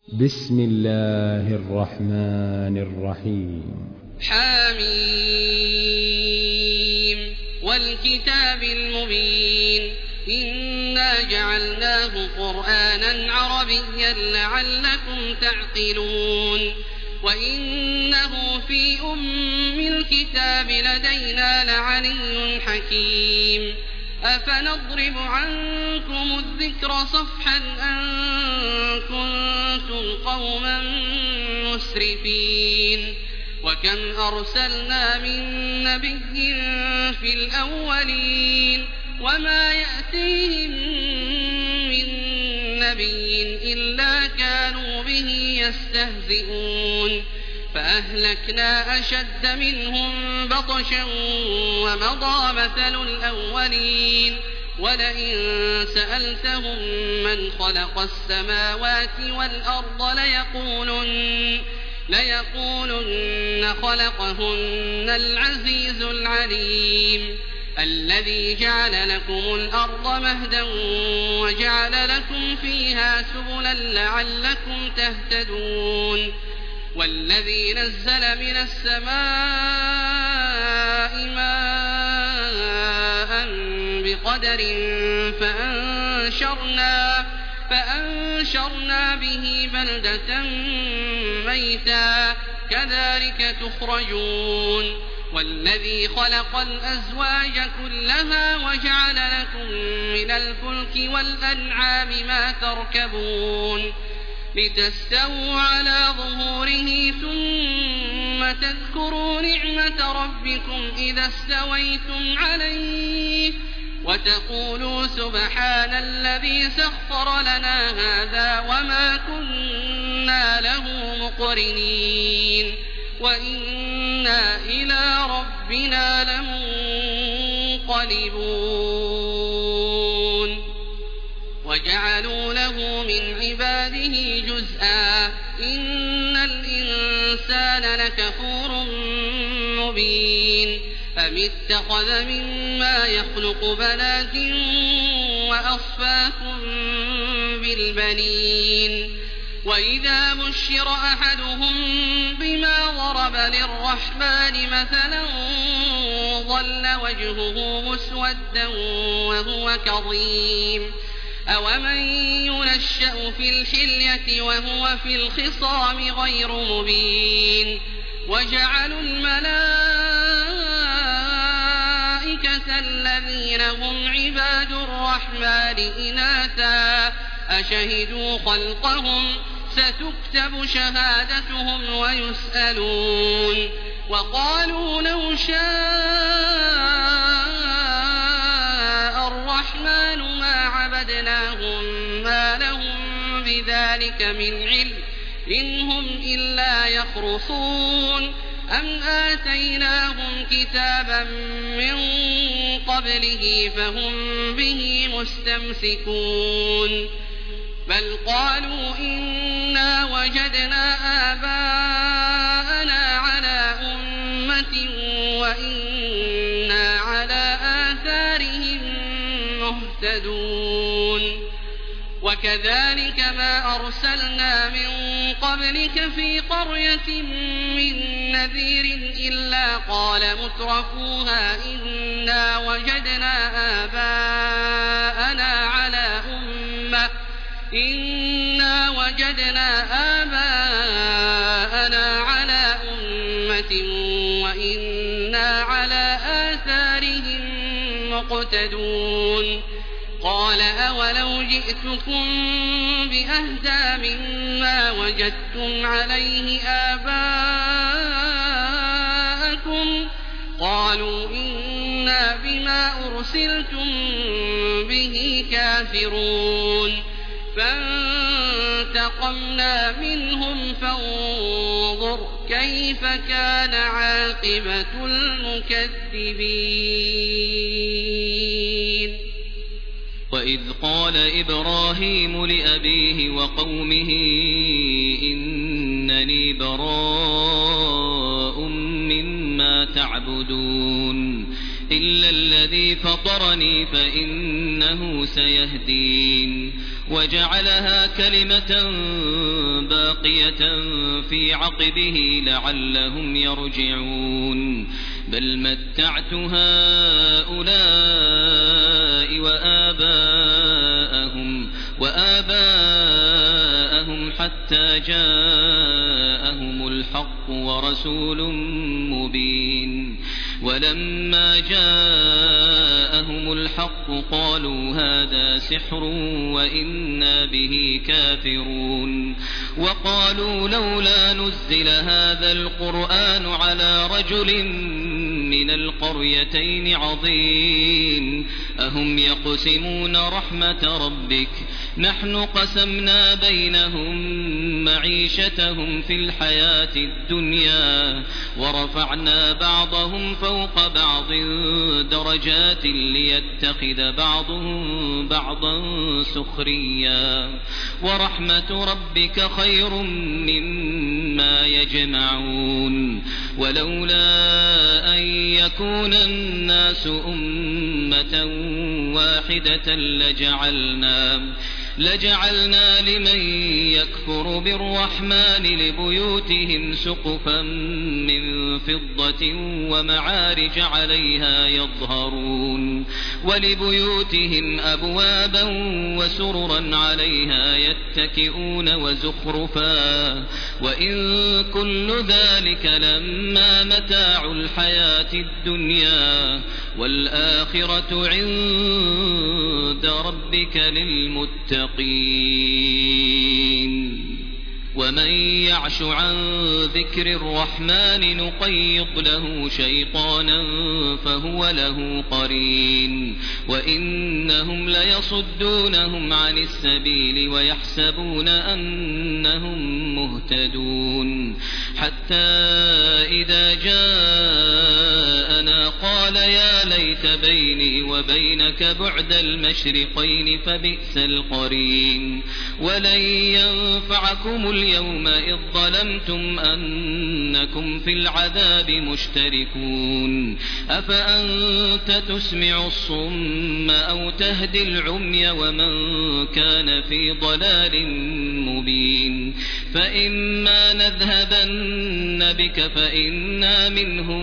بسم الله الرحمن الرحيم. حميم والكتاب المبين إنا جعلناه قرآنا عربيا لعلكم تعقلون وإنه في أم الكتاب لدينا لعلي حكيم أفنضرب عنكم الذكر صفحا أن كنتم قوما مسرفين وكم أرسلنا من نبي في الأولين وما يأتيهم من نبي إلا كانوا به يستهزئون فأهلكنا أشد منهم بطشا ومضى مثل الأولين ولئن سألتهم من خلق السماوات والأرض ليقولن خلقهن العزيز العليم الذي جعل لكم الأرض مهدا وجعل لكم فيها سبلا لعلكم تهتدون والذي نزل من السماء ماء بقدر فأنشرنا به بلدة ميتا كذلك تخرجون والذي خلق الأزواج كلها وجعل لكم من الفلك والأنعام ما تركبون لتستووا على ظهوره ثم تذكروا نعمة ربكم إذا استويتم عليه وتقولوا سبحان الذي سخر لنا هذا وما كنا له مقرنين وإنا إلى ربنا لمنقلبون وجعلوا له من عباده جزءا إن الإنسان لكفور مبين أم اتخذ مما يخلق بنات وأصفاكم بالبنين وإذا بشر أحدهم بما ضرب للرحمن مثلا ظل وجهه مسودا وهو كظيم أومن ينشأ في الحلية وهو في الخصام غير مبين وجعلوا الملائكة الذين هم عباد الرحمن إناثا أشهدوا خلقهم ستكتب شهادتهم ويسألون وقالوا لو شاء الرحمن ما عبدناهم ما لهم بذلك من علم إن هم إلا يخرصون أم آتيناهم كتابا من قبله فهم به مستمسكون بل قالوا إنا وجدنا آباءنا على أمة وإنا على آثارهم مهتدون وكذلك ما أرسلنا من قبلك في قرية من نذير إلا قال مترفوها إنا وجدنا آباءنا على أمة وإنا على آثارهم مقتدون قال أولو جئتكم بأهدى مما وجدتم عليه آباءكم قالوا إنا بما أرسلتم به كافرون فانتقمنا منهم فانظر كيف كان عاقبة المكذبين وإذ قال إبراهيم لأبيه وقومه إنني براء مما تعبدون إلا الذي فطرني فإنه سيهدين وجعلها كلمة باقية باقية في عقبه لعلهم يرجعون بل متعت هؤلاء وآباءهم حتى جاءهم الحق ورسول مبين ولما جاءهم الحق قالوا هذا سحر وإنا به كافرون وقالوا لولا نزل هذا القرآن على رجل من القريتين عظيم أهم يقسمون رحمة ربك نحن قسمنا بينهم معيشتهم في الحياة الدنيا ورفعنا بعضهم فوق بعض درجات ليتخذ بعضهم بعضا سخريا ورحمة ربك خير مما يجمعون ولولا أن يكون الناس أمة واحدة لجعلنا لمن يكفر بالرحمن لبيوتهم سقفا من فضة ومعارج عليها يظهرون ولبيوتهم أبوابا وسررا عليها يتكئون وزخرفا وإن كل ذلك لما متاع الحياة الدنيا والآخرة عند ربك للمتقين ومن يعش عن ذكر الرحمن نقيض له شيطانا فهو له قرين وإنهم ليصدونهم عن السبيل ويحسبون أنهم مهتدون حتى إذا جاءنا قال يا ليت بيني وبينك بعد المشرقين فبئس القرين ولن ينفعكم اليوم إذ ظلمتم أنكم في العذاب مشتركون أفأنت تسمع الصم أو تهدي العمي ومن كان في ضلال مبين فإما نذهبن بك فإنا منهم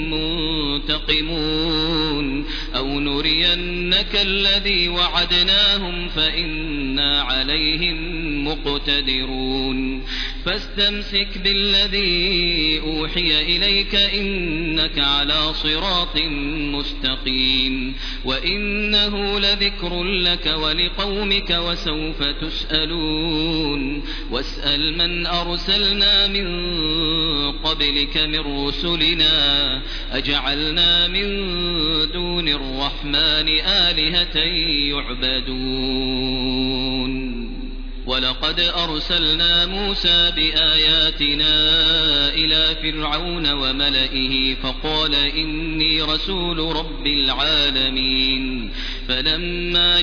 منتقمون أو نرينك الذي وعدناهم فإنا عليهم مقتدرون فاستمسك بالذي أوحي إليك إنك على صراط مستقيم وإنه لذكر لك ولقومك وسوف تسألون واسأل من أرسلنا من قبلك من رسلنا أجعلنا من دون الرحمن آلهة يعبدون ولقد أرسلنا موسى بآياتنا إلى فرعون وملئه فقال إني رسول رب العالمين فلما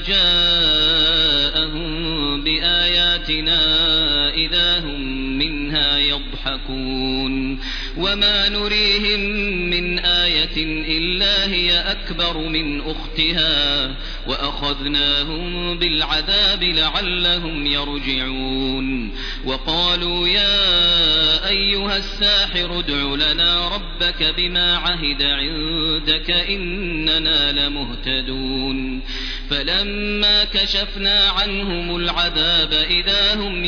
جاءهم بآياتنا إذا هم منها يضحكون وما نريهم من آية إلا هي أكبر من أختها وأخذناهم بالعذاب لعلهم يرجعون وقالوا يا أيها الساحر ادع لنا ربك بما عهد عندك إننا لمهتدون فلما كشفنا عنهم العذاب إذا هم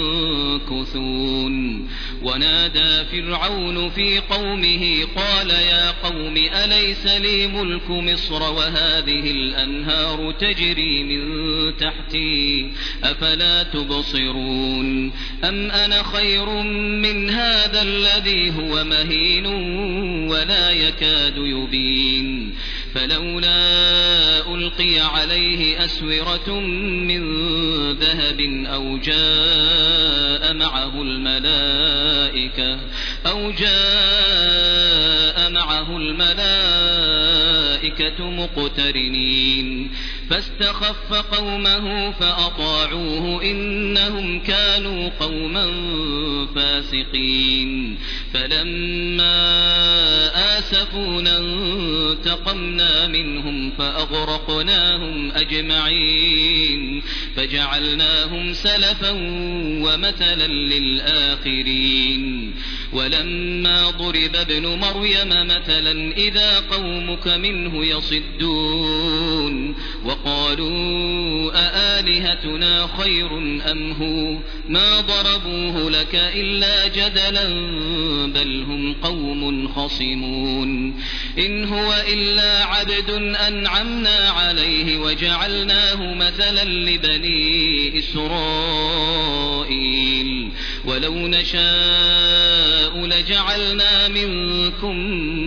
ينكثون ونادى فرعون في قومه قال يا قوم أليس لي ملك مصر وهذه الأنهار تجري من تحتي أفلا تبصرون أم أنا خير من هذا الذي هو مهين ولا يكاد يبين فلولا ألقي عليه أسورة من ذهب أو جاء معه الملائكة مقترنين فاستخف قومه فأطاعوه إنهم كانوا قوما فاسقين فلما آسفون انتقمنا منهم فأغرقناهم أجمعين فجعلناهم سلفا ومثلا للآخرين ولما ضرب ابن مريم مثلا إذا قومك منه يصدون وقالوا أآلهتنا خير أم هو ما ضربوه لك إلا جدلا بل هم قوم خصمون إن هو إلا عبد أنعمنا عليه وجعلناه مثلا لبني إسرائيل ولو نشاء لجعلنا منكم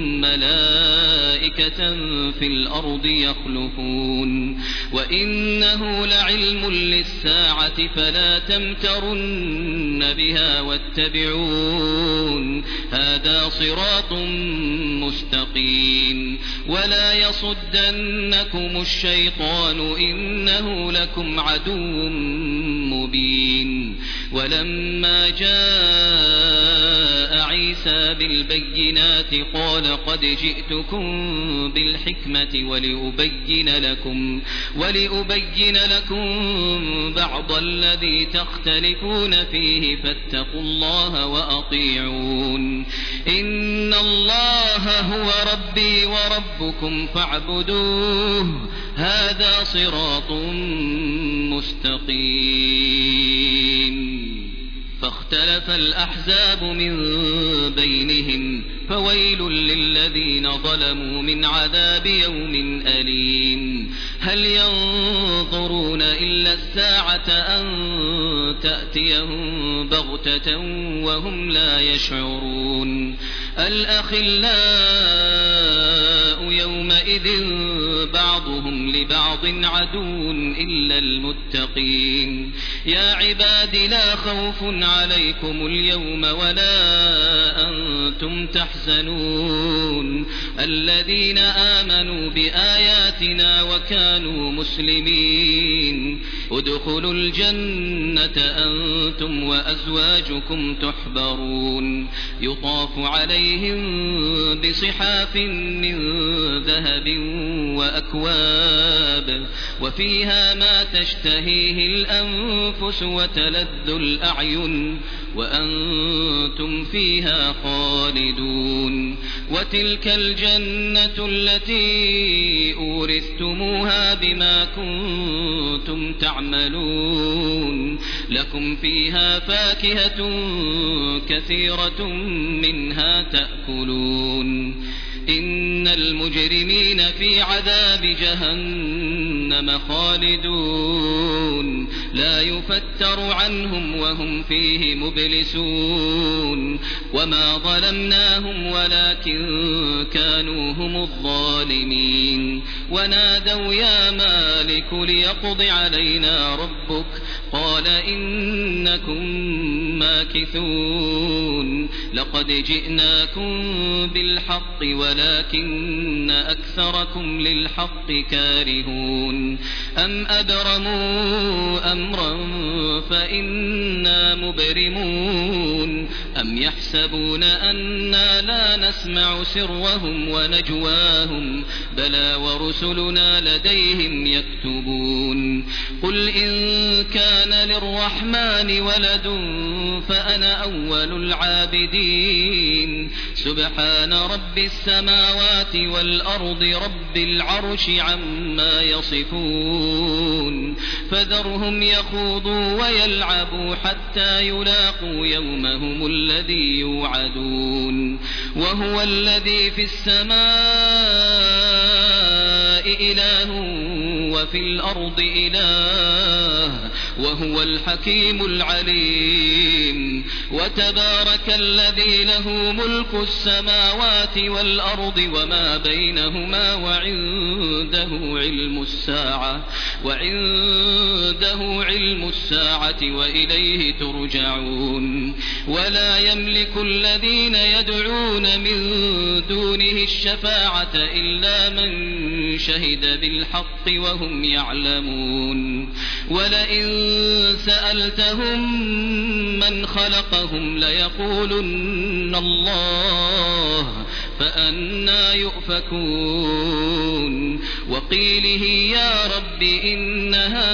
ملائكة في الأرض يخلفون وإنه لعلم للساعة فلا تمترن بها واتبعون هذا صراط مستقيم ولا يصدنكم الشيطان إنه لكم عدو مبين ولما جاء عيسى بالبينات قال قد جئتكم بالحكمة ولأبين لكم بعض الذي تختلفون فيه فاتقوا الله وأطيعون إن الله هو ربي وربكم فاعبدوه هذا صراط مستقيم فاختلف الأحزاب من بينهم فويل للذين ظلموا من عذاب يوم أليم هل ينظرون إلا الساعة أن تأتيهم بغتة وهم لا يشعرون الأخلاء يومئذ بعضهم لبعض عدو إلا المتقين يا عباد لا خوف عليكم اليوم ولا أنتم تحزنون الذين آمنوا بآياتنا وكانوا مسلمين ادخلوا الجنة أنتم وأزواجكم تحبرون يطاف عليهم بصحاف من ذهب وأكواب وفيها ما تشتهيه الأنفس وتلذ الأعين وأنتم فيها خالدون وتلك الجنة التي أورثتموها بما كنتم تعملون لكم فيها فاكهة كثيرة منها تأكلون إن المجرمين في عذاب جهنم خالدون لا يفتر عنهم وهم فيه مبلسون وما ظلمناهم ولكن كانوا هم الظالمين ونادوا يا مالك ليقض علينا ربك قال إنكم ماكثون لقد جئناكم بالحق ولكن أكثركم للحق كارهون أم أبرموا أمرا فإنا مبرمون أم يحسبون أنا لا نسمع سرهم ونجواهم بلى ورسلنا لديهم يكتبون قل إن كان للرحمن ولد فأنا أول العابدين سبحان رب السماوات والأرض رب العرش عما يصفون فذرهم يخوضوا ويلعبوا حتى يلاقوا يومهم الذي يوعدون وهو الذي في السماء إله وفي الأرض إله وهو الحكيم العليم وتبارك الذي له ملك السماوات والأرض وما بينهما وعنده علم الساعة وإليه ترجعون ولا يملك الذين يدعون من دونه الشفاعة إلا من شهد بالحق وهم يعلمون ولئن سألتهم من خلق وهم ليقولن الله فأنى يؤفكون وقيله يا رب إن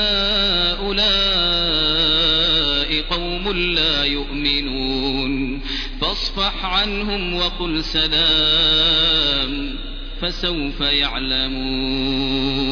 هؤلاء قوم لا يؤمنون فاصفح عنهم وقل سلام فسوف يعلمون